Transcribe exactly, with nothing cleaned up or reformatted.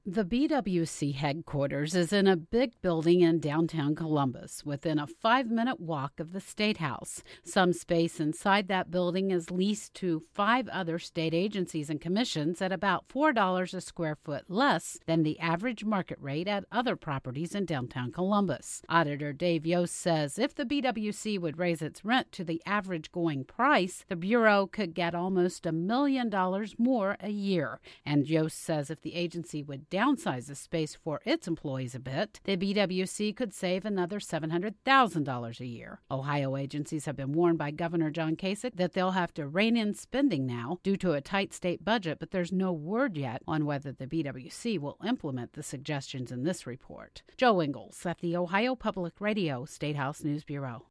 The B W C headquarters is in a big building in downtown Columbus, within a five-minute walk of the State House. Some space inside that building is leased to five other state agencies and commissions at about four dollars a square foot less than the average market rate at other properties in downtown Columbus. Auditor Dave Yost says if the B W C would raise its rent to the average going price, the Bureau could get almost a million dollars more a year. And Yost says if the agency would downsize the space for its employees a bit, the B W C could save another seven hundred thousand dollars a year. Ohio agencies have been warned by Governor John Kasich that they'll have to rein in spending now due to a tight state budget, but there's no word yet on whether the B W C will implement the suggestions in this report. Joe Ingles at the Ohio Public Radio State House News Bureau.